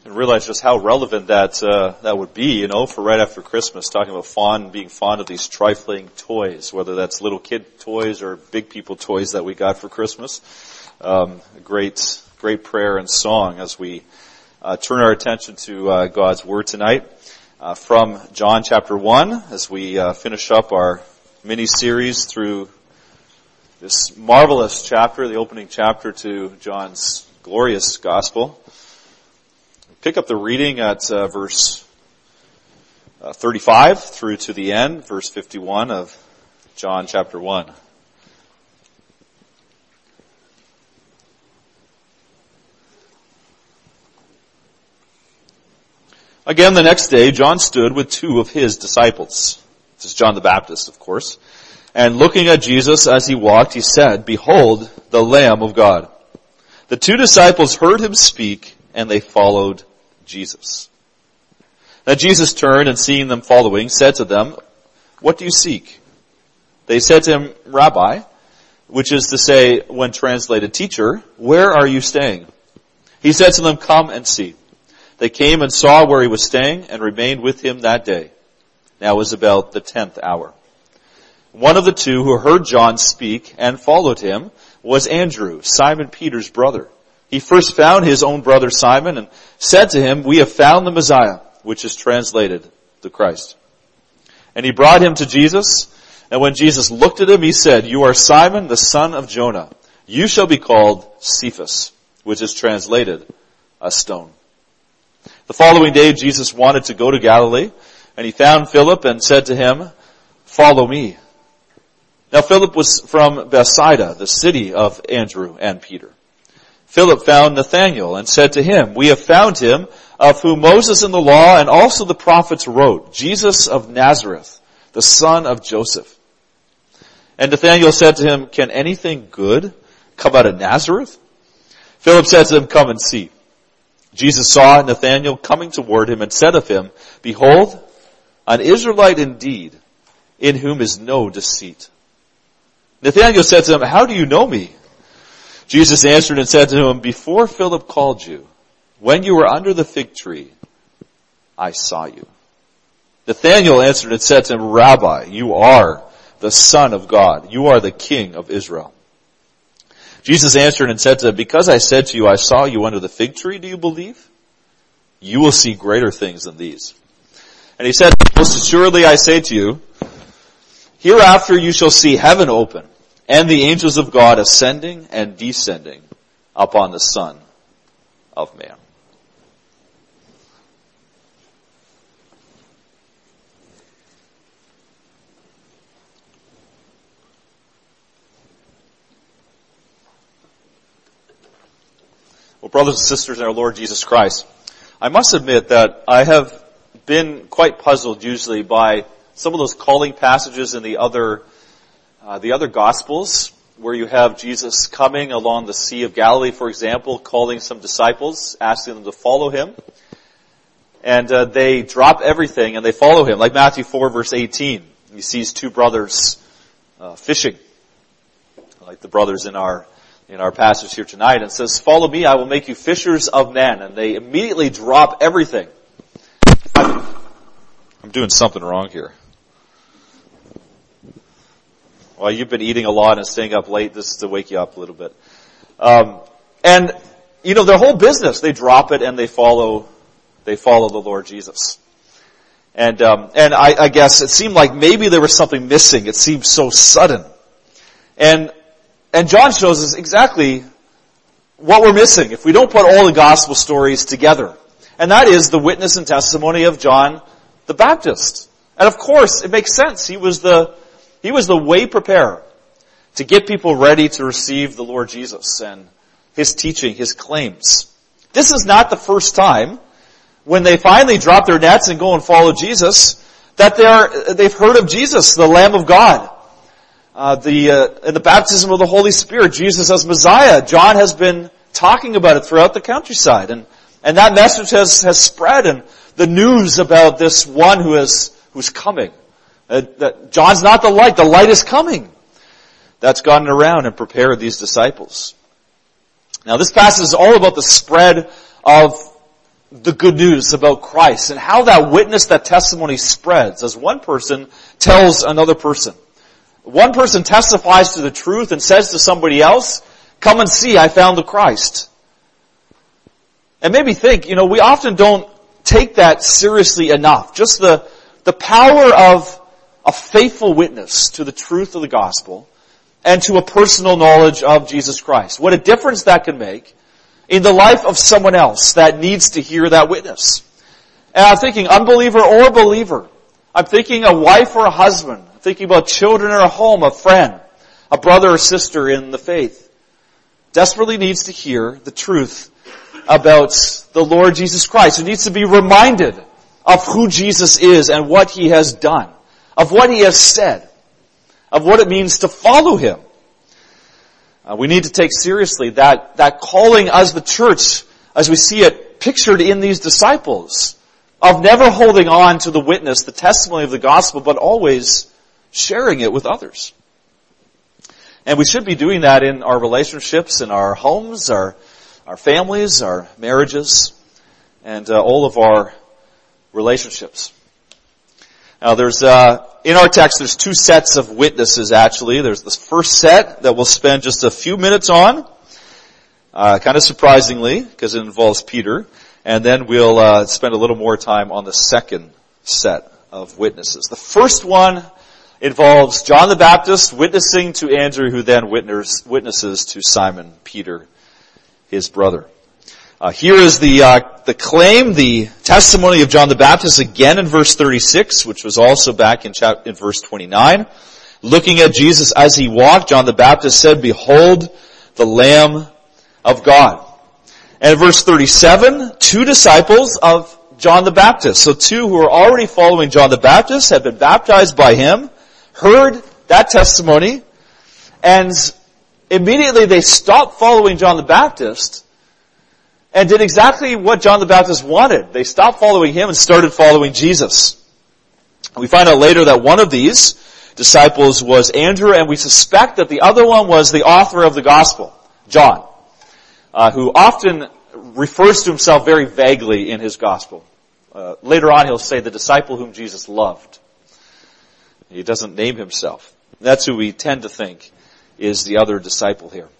And realize just how relevant that would be, for right after Christmas, talking about being fond of these trifling toys, whether that's little kid toys or big people toys that we got for Christmas. A great prayer and song as we turn our attention to God's Word tonight from John chapter 1 as we finish up our mini-series through this marvelous chapter, the opening chapter to John's glorious Gospel. Pick up the reading at verse 35 through to the end, verse 51 of John chapter 1. Again, the next day, John stood with two of his disciples. This is John the Baptist, of course. And looking at Jesus as he walked, he said, "Behold, the Lamb of God." The two disciples heard him speak, and they followed Jesus. Then Jesus turned and seeing them following, said to them, "What do you seek?" They said to him, "Rabbi," which is to say, when translated, "Teacher, where are you staying?" He said to them, "Come and see." They came and saw where he was staying and remained with him that day. Now it was about the 10th hour. One of the two who heard John speak and followed him was Andrew, Simon Peter's brother. He first found his own brother Simon and said to him, "We have found the Messiah," which is translated the Christ. And he brought him to Jesus, and when Jesus looked at him, he said, "You are Simon, the son of Jonah. You shall be called Cephas," which is translated a stone. The following day, Jesus wanted to go to Galilee, and he found Philip and said to him, "Follow me." Now Philip was from Bethsaida, the city of Andrew and Peter. Philip found Nathanael and said to him, "We have found him of whom Moses in the law and also the prophets wrote, Jesus of Nazareth, the son of Joseph." And Nathanael said to him, "Can anything good come out of Nazareth?" Philip said to him, "Come and see." Jesus saw Nathanael coming toward him and said of him, "Behold, an Israelite indeed, in whom is no deceit." Nathanael said to him, "How do you know me?" Jesus answered and said to him, "Before Philip called you, when you were under the fig tree, I saw you." Nathanael answered and said to him, "Rabbi, you are the Son of God. You are the King of Israel." Jesus answered and said to him, "Because I said to you, I saw you under the fig tree, do you believe? You will see greater things than these." And he said, "Most assuredly I say to you, hereafter you shall see heaven open, and the angels of God ascending and descending upon the Son of Man." Well, brothers and sisters in our Lord Jesus Christ, I must admit that I have been quite puzzled usually by some of those calling passages in the other Gospels, where you have Jesus coming along the Sea of Galilee, for example, calling some disciples, asking them to follow him. And they drop everything and they follow him. Like Matthew 4 verse 18, he sees two brothers fishing, like the brothers in our passage here tonight, and says, "Follow me, I will make you fishers of men." And they immediately drop everything. I'm doing something wrong here. Well, you've been eating a lot and staying up late. This is to wake you up a little bit. And their whole business, they drop it and they follow the Lord Jesus. And I guess it seemed like maybe there was something missing. It seemed so sudden. And John shows us exactly what we're missing if we don't put all the gospel stories together. And that is the witness and testimony of John the Baptist. And of course, it makes sense. He was the way preparer to get people ready to receive the Lord Jesus and his teaching, his claims. This is not the first time when they finally drop their nets and go and follow Jesus that they've heard of Jesus, the Lamb of God. In the baptism of the Holy Spirit, Jesus as Messiah. John has been talking about it throughout the countryside. And that message has spread, and the news about this one who's coming. That John's not the light is coming. That's gotten around and prepared these disciples. Now this passage is all about the spread of the good news about Christ and how that witness, that testimony spreads as one person tells another person. One person testifies to the truth and says to somebody else, come and see, I found the Christ. And maybe think, we often don't take that seriously enough. Just the power of a faithful witness to the truth of the gospel and to a personal knowledge of Jesus Christ. What a difference that can make in the life of someone else that needs to hear that witness. And I'm thinking unbeliever or believer. I'm thinking a wife or a husband. I'm thinking about children or a home, a friend, a brother or sister in the faith. Desperately needs to hear the truth about the Lord Jesus Christ. Who needs to be reminded of who Jesus is and what He has done, of what He has said, of what it means to follow Him. We need to take seriously that calling as the church, as we see it pictured in these disciples, of never holding on to the witness, the testimony of the gospel, but always sharing it with others. And we should be doing that in our relationships, in our homes, our families, our marriages, and all of our relationships. Now in our text, there's two sets of witnesses actually. There's this first set that we'll spend just a few minutes on, kind of surprisingly, because it involves Peter. And then we'll spend a little more time on the second set of witnesses. The first one involves John the Baptist witnessing to Andrew, who then witnesses to Simon Peter, his brother. Here is the claim, the testimony of John the Baptist again in verse 36, which was also back in verse 29. Looking at Jesus as He walked, John the Baptist said, "Behold, the Lamb of God." And in verse 37, two disciples of John the Baptist, so two who are already following John the Baptist, had been baptized by him, heard that testimony, and immediately they stopped following John the Baptist and did exactly what John the Baptist wanted. They stopped following him and started following Jesus. We find out later that one of these disciples was Andrew, and we suspect that the other one was the author of the gospel, John, who often refers to himself very vaguely in his gospel. Later on he'll say the disciple whom Jesus loved. He doesn't name himself. That's who we tend to think is the other disciple here.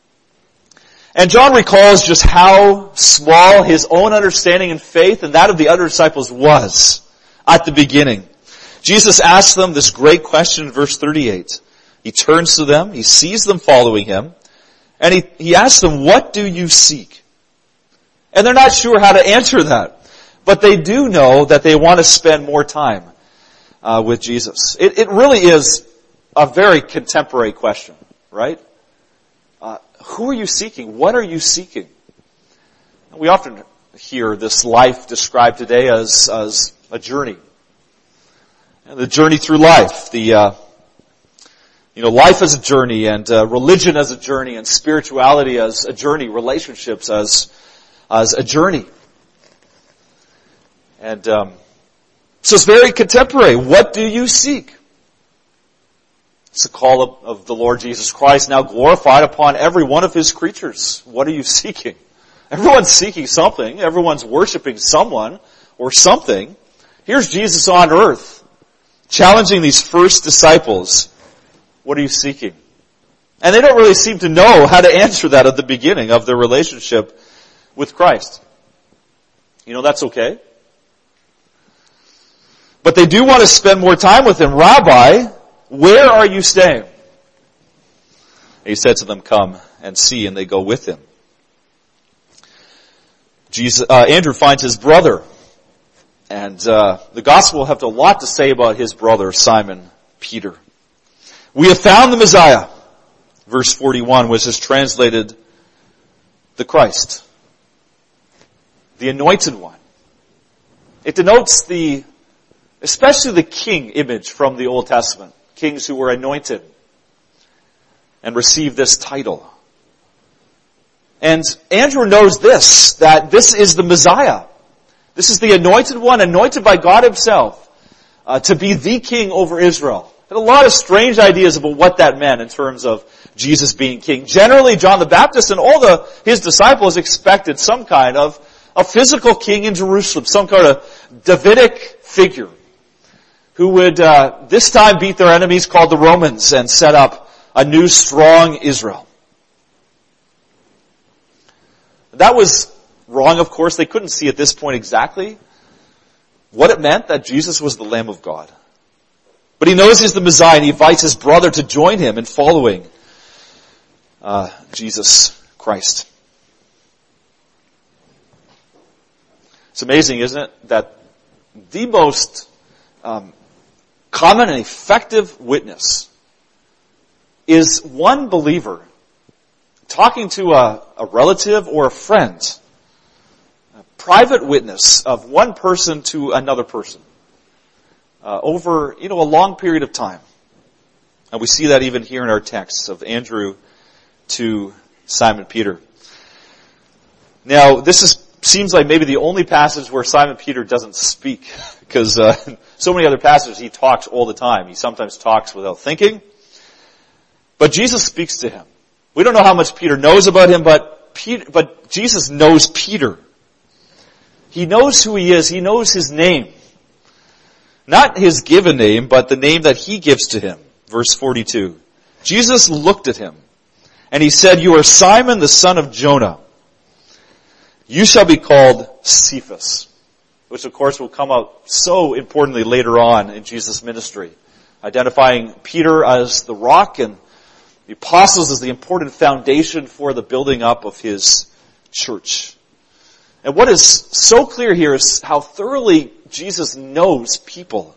And John recalls just how small his own understanding and faith and that of the other disciples was at the beginning. Jesus asks them this great question in verse 38. He turns to them, he sees them following him, and he asks them, "What do you seek?" And they're not sure how to answer that. But they do know that they want to spend more time with Jesus. It really is a very contemporary question, right? Who are you seeking? What are you seeking? We often hear this life described today as a journey. And the journey through life. Life as a journey, and religion as a journey, and spirituality as a journey, relationships as a journey. And so it's very contemporary. What do you seek? It's the call of the Lord Jesus Christ, now glorified upon every one of His creatures. What are you seeking? Everyone's seeking something. Everyone's worshiping someone or something. Here's Jesus on earth, challenging these first disciples. What are you seeking? And they don't really seem to know how to answer that at the beginning of their relationship with Christ. That's okay. But they do want to spend more time with Him. "Rabbi, where are you staying?" And He said to them, "Come and see," and they go with Him. Andrew finds his brother, and the gospel will have a lot to say about his brother, Simon Peter. "We have found the Messiah," verse 41, which is translated the Christ, the anointed one. It denotes especially the king image from the Old Testament. Kings who were anointed and received this title. And Andrew knows that this is the Messiah. This is the anointed one, anointed by God Himself, to be the king over Israel. Had a lot of strange ideas about what that meant in terms of Jesus being king. Generally, John the Baptist and all his disciples expected some kind of a physical king in Jerusalem, some kind of Davidic figure who would this time beat their enemies called the Romans and set up a new strong Israel. That was wrong, of course. They couldn't see at this point exactly what it meant that Jesus was the Lamb of God. But he knows he's the Messiah, and he invites his brother to join him in following Jesus Christ. It's amazing, isn't it, that the most common and effective witness is one believer talking to a relative or a friend. A private witness of one person to another person over a long period of time. And we see that even here in our text of Andrew to Simon Peter. Now, this seems like maybe the only passage where Simon Peter doesn't speak, because so many other passages he talks all the time. He sometimes talks without thinking. But Jesus speaks to him. We don't know how much Peter knows about him, but Jesus knows Peter. He knows who he is. He knows his name. Not his given name, but the name that he gives to him. Verse 42. Jesus looked at him, and he said, "You are Simon, the son of Jonah. You shall be called Cephas," which of course will come out so importantly later on in Jesus' ministry, identifying Peter as the rock and the apostles as the important foundation for the building up of his church. And what is so clear here is how thoroughly Jesus knows people.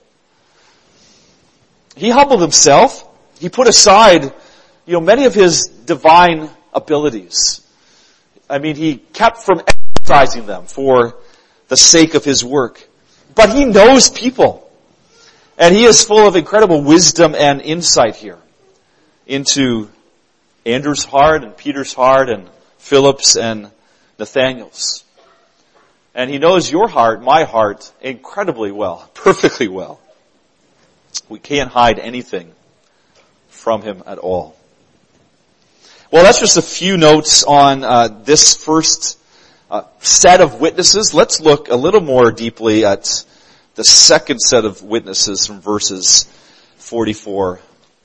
He humbled himself. He put aside, many of his divine abilities. I mean, he kept from exercising them for the sake of his work. But he knows people. And he is full of incredible wisdom and insight here into Andrew's heart and Peter's heart and Philip's and Nathaniel's. And he knows your heart, my heart, incredibly well, perfectly well. We can't hide anything from him at all. Well, that's just a few notes on this first set of witnesses. Let's look a little more deeply at the second set of witnesses from verses 44,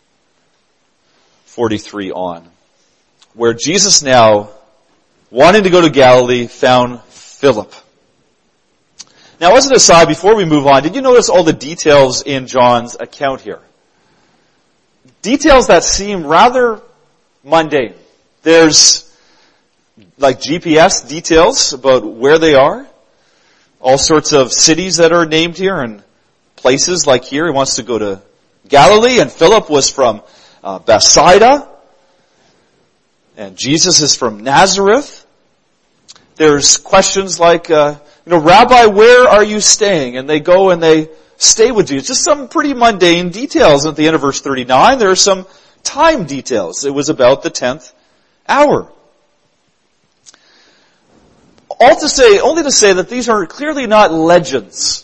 43 on, where Jesus now, wanting to go to Galilee, found Philip. Now, as an aside, before we move on, did you notice all the details in John's account here? Details that seem rather mundane. There's like GPS details about where they are. All sorts of cities that are named here and places like here. He wants to go to Galilee, and Philip was from Bethsaida. And Jesus is from Nazareth. There's questions like, Rabbi, where are you staying? And they go and they stay with Jesus. Just some pretty mundane details. At the end of verse 39, there are some time details. It was about the 10th hour. Only to say that these are clearly not legends.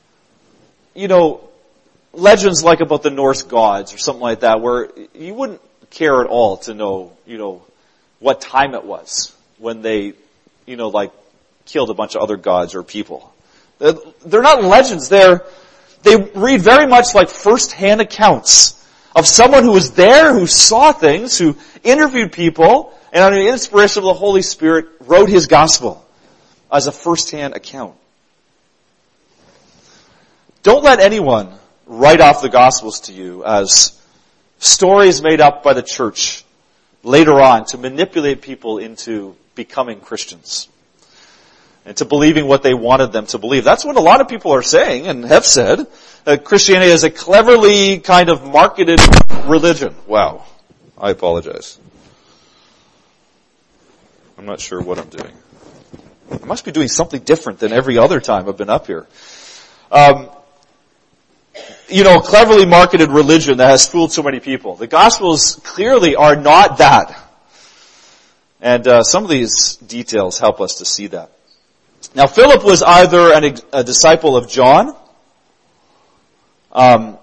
Legends like about the Norse gods or something like that, where you wouldn't care at all to know, what time it was when they, killed a bunch of other gods or people. They're not legends. They read very much like first-hand accounts of someone who was there, who saw things, who interviewed people, and under the inspiration of the Holy Spirit wrote his gospel as a first-hand account. Don't let anyone write off the Gospels to you as stories made up by the church later on to manipulate people into becoming Christians and to believing what they wanted them to believe. That's what a lot of people are saying and have said. Christianity is a cleverly kind of marketed religion. Wow. I apologize. I'm not sure what I'm doing. I must be doing something different than every other time I've been up here. Cleverly marketed religion that has fooled so many people. The Gospels clearly are not that. And some of these details help us to see that. Now, Philip was either a disciple of John, and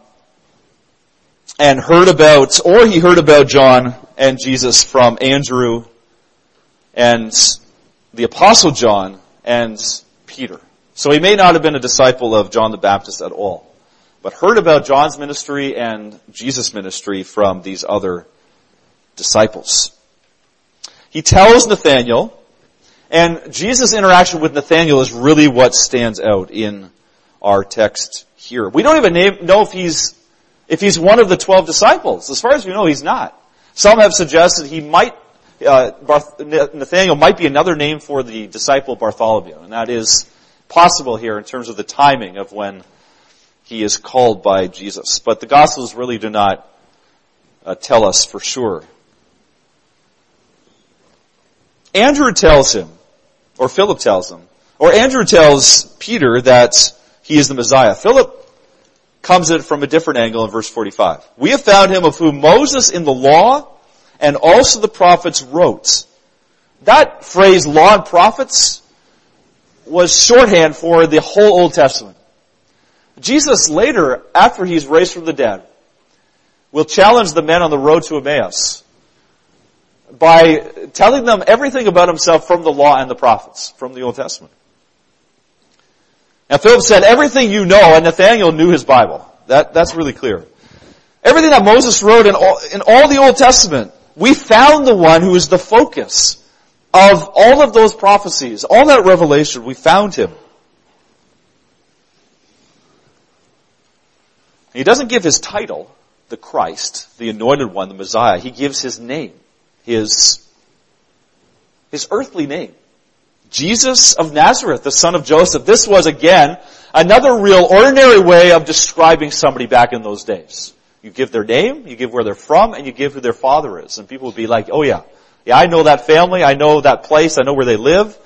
he heard about John and Jesus from Andrew and the Apostle John, and Peter. So he may not have been a disciple of John the Baptist at all, but heard about John's ministry and Jesus' ministry from these other disciples. He tells Nathanael, and Jesus' interaction with Nathanael is really what stands out in our text here. We don't even know if he's one of the 12 disciples. As far as we know, he's not. Some have suggested Nathanael might be another name for the disciple Bartholomew, and that is possible here in terms of the timing of when he is called by Jesus. But the Gospels really do not tell us for sure. Andrew tells him, or Philip tells him, or Andrew tells Peter that he is the Messiah. Philip comes at it from a different angle in verse 45. We have found him of whom Moses in the law and also the prophets wrote. That phrase, law and prophets, was shorthand for the whole Old Testament. Jesus later, after he's raised from the dead, will challenge the men on the road to Emmaus by telling them everything about himself from the law and the prophets, from the Old Testament. Now Philip said, everything you know, and Nathanael knew his Bible. That's really clear. Everything that Moses wrote in all the Old Testament, we found the one who is the focus of all of those prophecies, all that revelation, we found him. He doesn't give his title, the Christ, the Anointed One, the Messiah. He gives his name, his earthly name. Jesus of Nazareth, the son of Joseph. This was, again, another real ordinary way of describing somebody back in those days. You give their name, you give where they're from, and you give who their father is. And people would be like, oh yeah, I know that family, I know that place, I know where they live.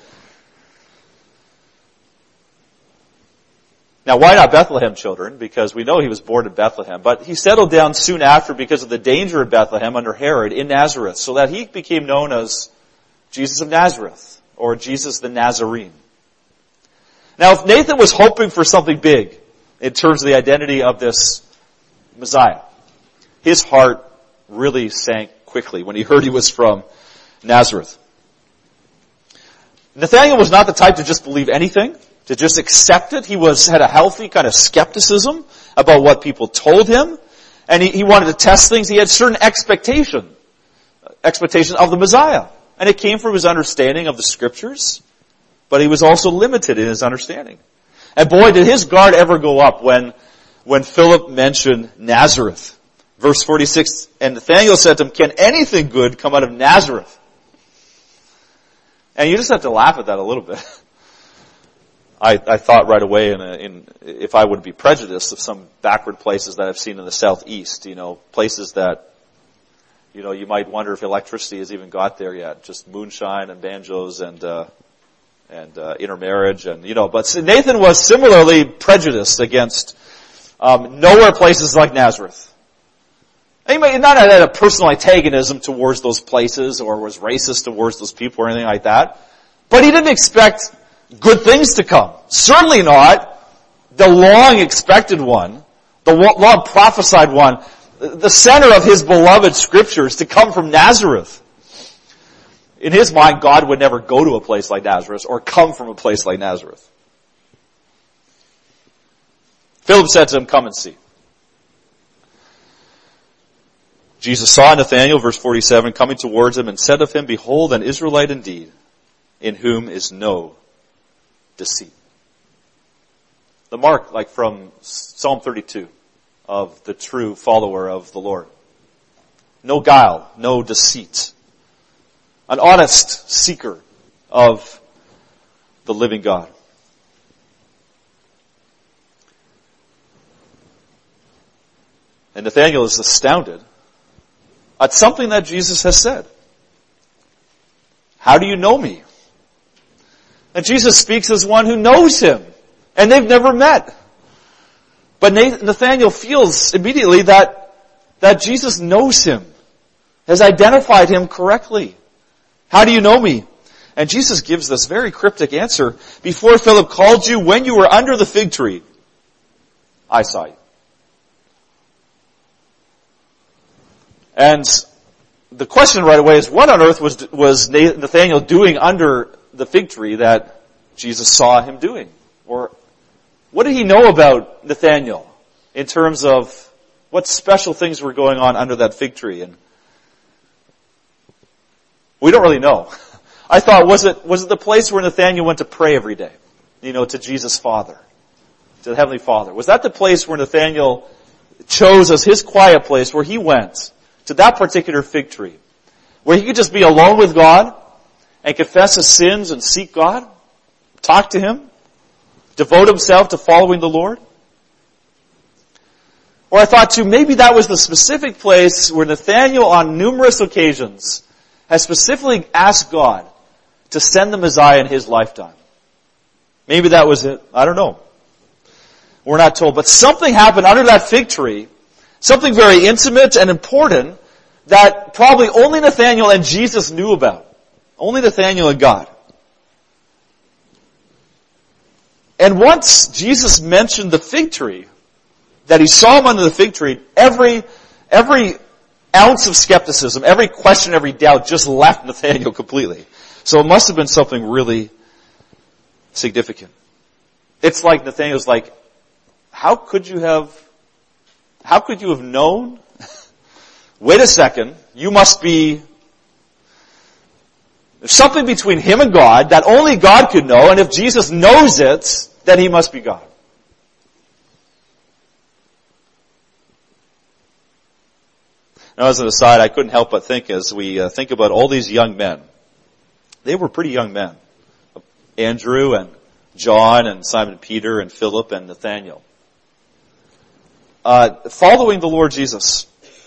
Now, why not Bethlehem children? Because we know he was born in Bethlehem. But he settled down soon after because of the danger of Bethlehem under Herod in Nazareth, so that he became known as Jesus of Nazareth, or Jesus the Nazarene. Now, if Nathan was hoping for something big in terms of the identity of this Messiah, his heart really sank quickly when he heard he was from Nazareth. Nathanael was not the type to just believe anything, to just accept it. He had a healthy kind of skepticism about what people told him, and he wanted to test things. He had certain expectation of the Messiah, and it came from his understanding of the Scriptures, but he was also limited in his understanding. And boy, did his guard ever go up when Philip mentioned Nazareth. Verse 46, and Nathanael said to him, can anything good come out of Nazareth? And you just have to laugh at that a little bit. I thought right away if I would be prejudiced of some backward places that I've seen in the southeast, places that, you might wonder if electricity has even got there yet. Just moonshine and banjos and intermarriage but Nathan was similarly prejudiced against, nowhere places like Nazareth. He might not have had a personal antagonism towards those places or was racist towards those people or anything like that. But he didn't expect good things to come. Certainly not the long expected one, the long prophesied one, the center of his beloved Scriptures to come from Nazareth. In his mind, God would never go to a place like Nazareth or come from a place like Nazareth. Philip said to him, come and see. Jesus saw Nathanael, verse 47, coming towards him and said of him, behold, an Israelite indeed, in whom is no deceit. The mark, like from Psalm 32, of the true follower of the Lord. No guile, no deceit. An honest seeker of the living God. And Nathanael is astounded at something that Jesus has said. How do you know me? And Jesus speaks as one who knows him, and they've never met. But Nathanael feels immediately that Jesus knows him, has identified him correctly. How do you know me? And Jesus gives this very cryptic answer. Before Philip called you, when you were under the fig tree, I saw you. And the question right away is, what on earth was Nathanael doing under the fig tree that Jesus saw him doing? Or what did he know about Nathanael in terms of what special things were going on under that fig tree? And we don't really know. I thought, was it the place where Nathanael went to pray every day? To Jesus' Father, to the Heavenly Father. Was that the place where Nathanael chose as his quiet place, where he went to that particular fig tree, where he could just be alone with God and confess his sins and seek God, talk to him, devote himself to following the Lord? Or I thought too, maybe that was the specific place where Nathanael on numerous occasions has specifically asked God to send the Messiah in his lifetime. Maybe that was it. I don't know. We're not told. But something happened under that fig tree, something very intimate and important that probably only Nathanael and Jesus knew about. Only Nathanael and God. And once Jesus mentioned the fig tree, that he saw him under the fig tree, every ounce of skepticism, every question, every doubt just left Nathanael completely. So it must have been something really significant. It's like Nathanael's like, how could you have known? Wait a second, you must be, there's something between him and God that only God could know, and if Jesus knows it, then he must be God. Now, as an aside, I couldn't help but think as we think about all these young men. They were pretty young men. Andrew and John and Simon Peter and Philip and Nathanael. Following the Lord Jesus.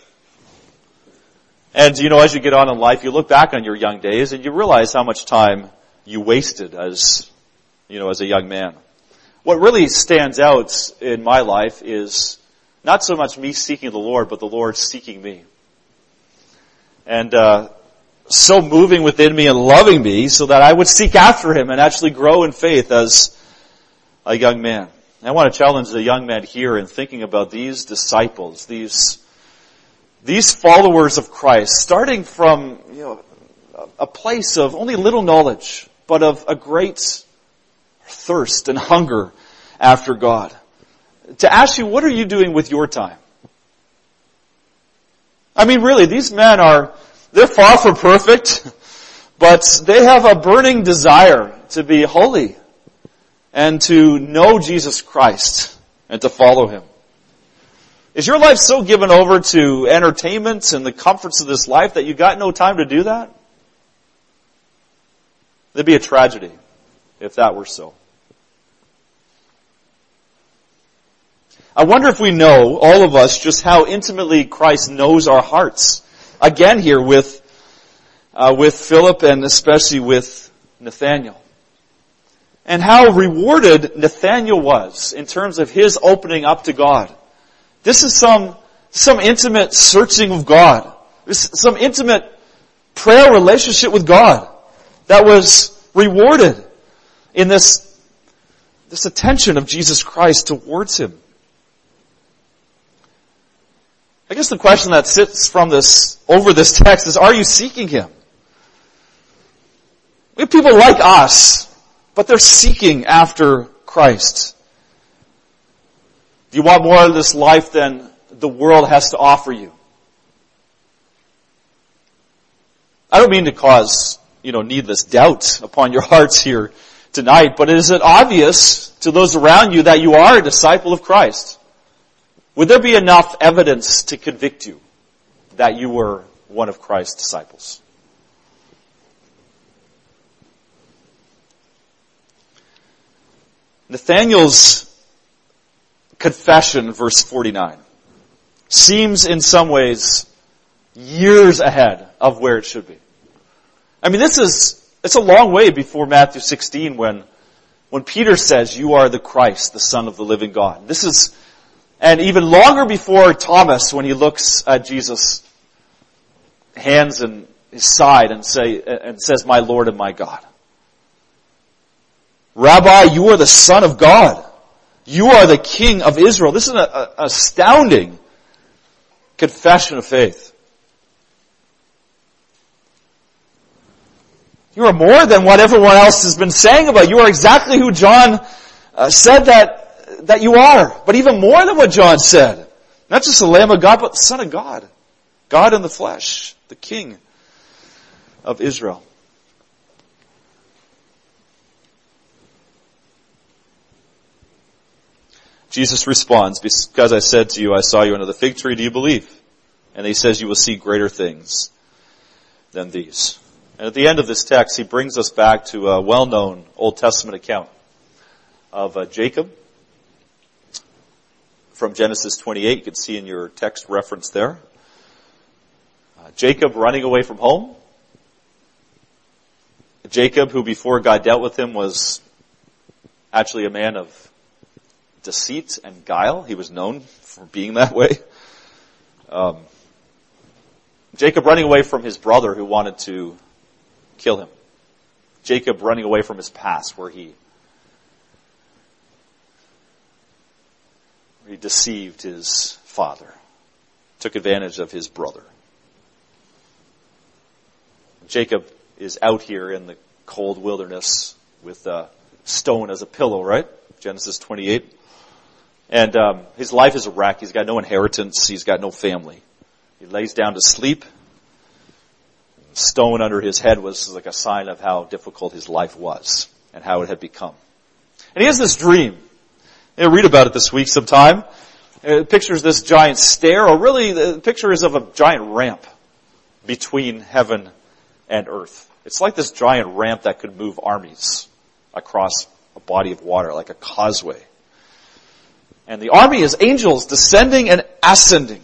And, as you get on in life, you look back on your young days and you realize how much time you wasted as a young man. What really stands out in my life is not so much me seeking the Lord, but the Lord seeking me. And so moving within me and loving me so that I would seek after him and actually grow in faith as a young man. And I want to challenge the young man here in thinking about these disciples, these followers of Christ, starting from a place of only little knowledge, but of a great thirst and hunger after God. To ask you, what are you doing with your time? I mean, really, these men they're far from perfect, but they have a burning desire to be holy and to know Jesus Christ and to follow him. Is your life so given over to entertainment and the comforts of this life that you got no time to do that? It'd be a tragedy if that were so. I wonder if we know, all of us, just how intimately Christ knows our hearts. Again here with Philip and especially with Nathanael. And how rewarded Nathanael was in terms of his opening up to God. This is some intimate searching of God. This is some intimate prayer relationship with God that was rewarded in this attention of Jesus Christ towards him. I guess the question that sits over this text is, are you seeking him? We have people like us, but they're seeking after Christ. Do you want more of this life than the world has to offer you? I don't mean to cause, needless doubt upon your hearts here tonight, but is it obvious to those around you that you are a disciple of Christ? Would there be enough evidence to convict you that you were one of Christ's disciples? Nathanael's confession, verse 49, seems in some ways years ahead of where it should be. I mean, it's a long way before Matthew 16 when Peter says, "You are the Christ, the Son of the living God." And even longer before Thomas, when he looks at Jesus' hands and his side and says, "My Lord and my God." Rabbi, you are the Son of God. You are the King of Israel. This is an astounding confession of faith. You are more than what everyone else has been saying about you. You are exactly who John said that you are. But even more than what John said. Not just the Lamb of God, but the Son of God. God in the flesh. The King of Israel. Jesus responds, because I said to you, I saw you under the fig tree, do you believe? And he says, you will see greater things than these. And at the end of this text, he brings us back to a well-known Old Testament account of Jacob from Genesis 28. You can see in your text reference there. Jacob running away from home. Jacob, who before God dealt with him, was actually a man of deceit and guile. He was known for being that way. Jacob running away from his brother who wanted to kill him. Jacob running away from his past where he deceived his father, took advantage of his brother. Jacob is out here in the cold wilderness with a stone as a pillow, right? Genesis 28. And his life is a wreck. He's got no inheritance. He's got no family. He lays down to sleep. The stone under his head was like a sign of how difficult his life was and how it had become. And he has this dream. You'll read about it this week sometime. It pictures this giant stair, or really the picture is of a giant ramp between heaven and earth. It's like this giant ramp that could move armies across a body of water, like a causeway. And the army is angels descending and ascending.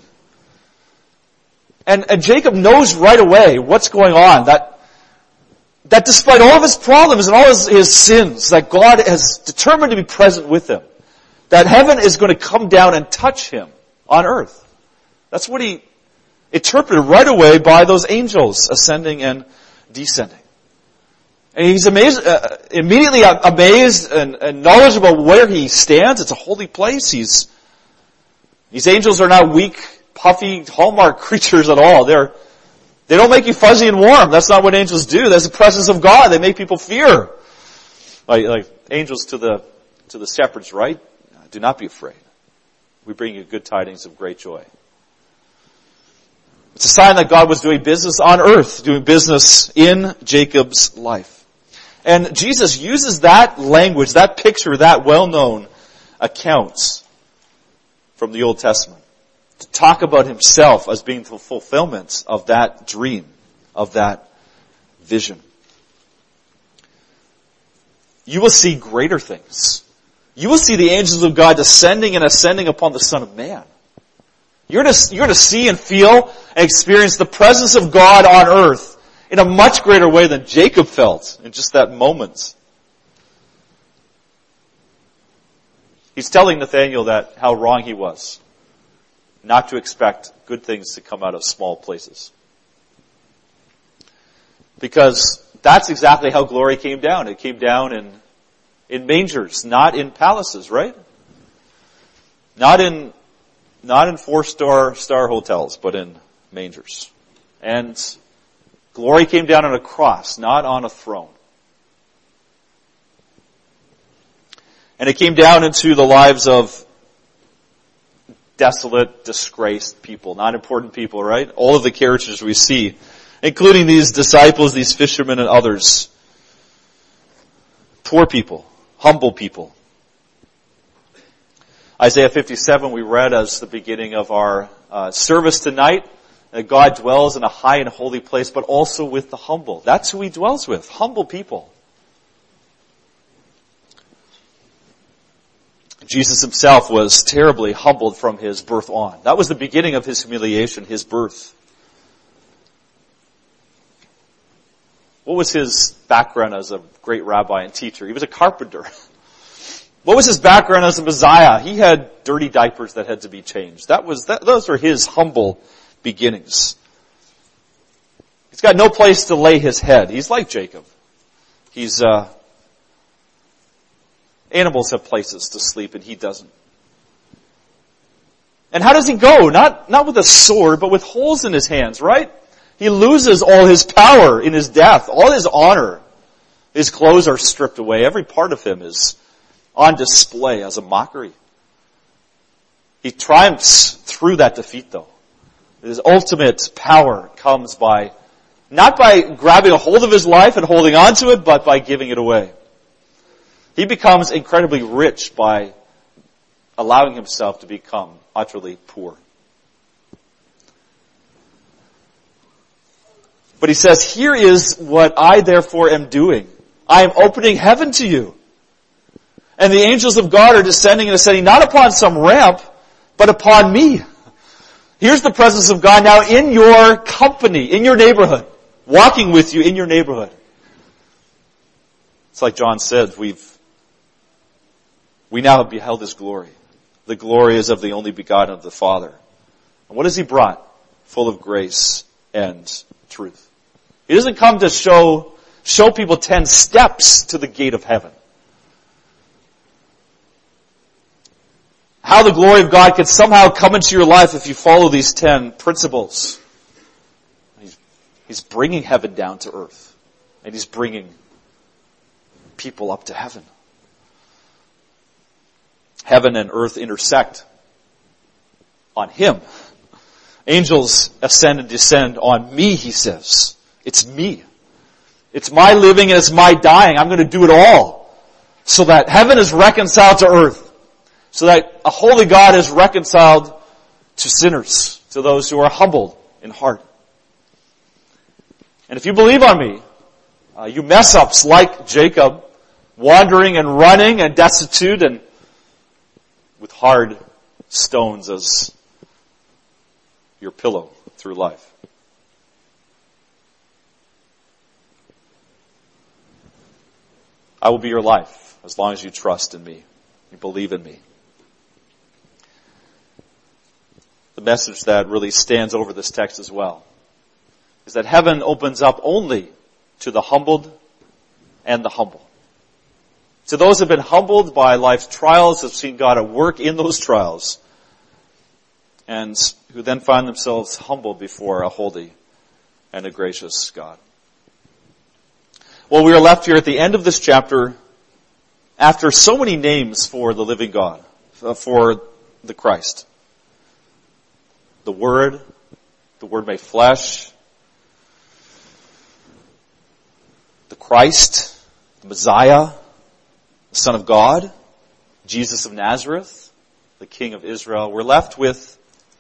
And Jacob knows right away what's going on. That despite all of his problems and all his sins, that God has determined to be present with him. That heaven is going to come down and touch him on earth. That's what he interpreted right away by those angels ascending and descending. And he's immediately amazed and knowledgeable where he stands. It's a holy place. These angels are not weak, puffy Hallmark creatures at all. They don't make you fuzzy and warm. That's not what angels do. That's the presence of God. They make people fear. Like angels to the shepherds, right? Do not be afraid. We bring you good tidings of great joy. It's a sign that God was doing business on earth, doing business in Jacob's life. And Jesus uses that language, that picture, that well-known accounts from the Old Testament to talk about himself as being the fulfillment of that dream, of that vision. You will see greater things. You will see the angels of God descending and ascending upon the Son of Man. You're going to see and feel and experience the presence of God on earth in a much greater way than Jacob felt in just that moment. He's telling Nathanael that how wrong he was not to expect good things to come out of small places. Because that's exactly how glory came down. It came down in mangers, not in palaces, right? Not in 4-star hotels, but in mangers. And glory came down on a cross, not on a throne. And it came down into the lives of desolate, disgraced people, not important people, right? All of the characters we see, including these disciples, these fishermen and others. Poor people, humble people. Isaiah 57 we read as the beginning of our service tonight. That God dwells in a high and holy place, but also with the humble. That's who he dwells with, humble people. Jesus himself was terribly humbled from his birth on. That was the beginning of his humiliation, his birth. What was his background as a great rabbi and teacher? He was a carpenter. What was his background as a Messiah? He had dirty diapers that had to be changed. Those were his humble beginnings. He's got no place to lay his head. He's like Jacob. Animals have places to sleep and he doesn't. And how does he go? Not with a sword, but with holes in his hands, right? He loses all his power in his death, all his honor His clothes are stripped away. Every part of him is on display as a mockery. He triumphs through that defeat, though. His ultimate power comes by, not by grabbing a hold of his life and holding on to it, but by giving it away. He becomes incredibly rich by allowing himself to become utterly poor. But he says, here is what I therefore am doing. I am opening heaven to you. And the angels of God are descending and ascending not upon some ramp, but upon me. Here's the presence of God now in your company, in your neighborhood, walking with you in your neighborhood. It's like John said, we now have beheld His glory. The glory is of the only begotten of the Father. And what has He brought? Full of grace and truth. He doesn't come to show people 10 steps to the gate of heaven. How the glory of God can somehow come into your life if you follow these 10 principles. He's bringing heaven down to earth. And He's bringing people up to heaven. Heaven and earth intersect on Him. Angels ascend and descend on me, He says. It's me. It's my living and it's my dying. I'm going to do it all so that heaven is reconciled to earth. So that a holy God is reconciled to sinners, to those who are humbled in heart. And if you believe on me, you mess-ups like Jacob, wandering and running and destitute and with hard stones as your pillow through life. I will be your life as long as you trust in me, you believe in me. The message that really stands over this text as well is that heaven opens up only to the humbled and the humble. To those who have been humbled by life's trials, have seen God at work in those trials, and who then find themselves humbled before a holy and a gracious God. Well, we are left here at the end of this chapter after so many names for the living God, for the Christ. The Word made flesh, the Christ, the Messiah, the Son of God, Jesus of Nazareth, the King of Israel. We're left with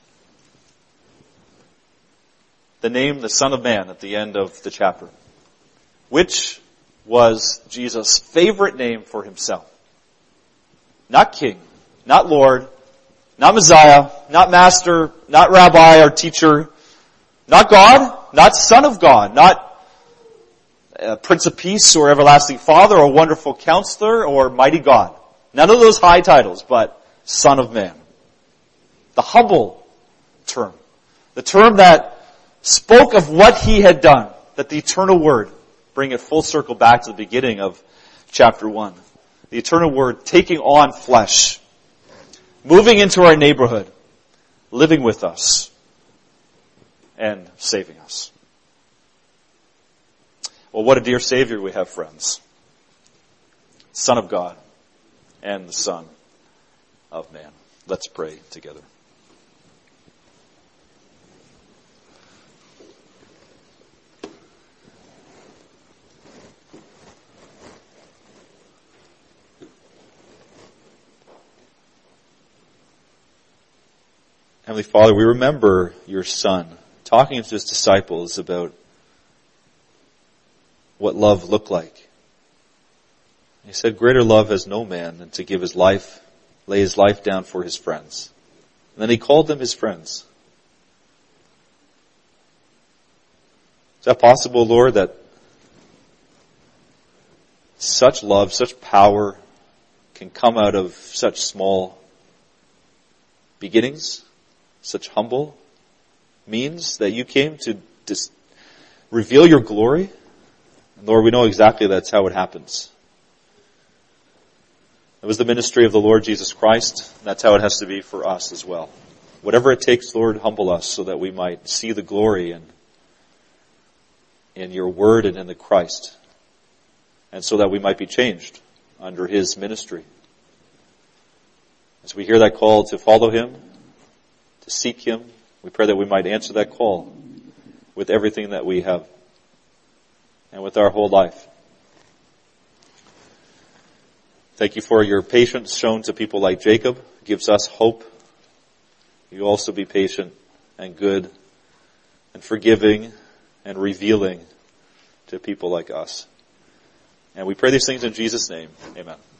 the name, the Son of Man, at the end of the chapter, which was Jesus' favorite name for Himself. Not King, not Lord, not Messiah, not Master, not Rabbi or Teacher, not God, not Son of God, not Prince of Peace or Everlasting Father or Wonderful Counselor or Mighty God. None of those high titles, but Son of Man. The humble term. The term that spoke of what He had done, that the eternal Word, bring it full circle back to the beginning of chapter 1. The eternal Word taking on flesh, moving into our neighborhood, living with us, and saving us. Well, what a dear Savior we have, friends. Son of God and the Son of Man. Let's pray together. Heavenly Father, we remember your Son talking to His disciples about what love looked like. He said, greater love has no man than to give his life, lay his life down for his friends. And then He called them His friends. Is that possible, Lord, that such love, such power can come out of such small beginnings? Such humble means that you came to reveal your glory? And Lord, we know exactly that's how it happens. It was the ministry of the Lord Jesus Christ. And that's how it has to be for us as well. Whatever it takes, Lord, humble us so that we might see the glory in your Word and in the Christ. and so that we might be changed under his ministry. As we hear that call to follow him, to seek him, we pray that we might answer that call with everything that we have and with our whole life. Thank you for your patience shown to people like Jacob. It gives us hope. You also be patient and good and forgiving and revealing to people like us. And we pray these things in Jesus' name. Amen.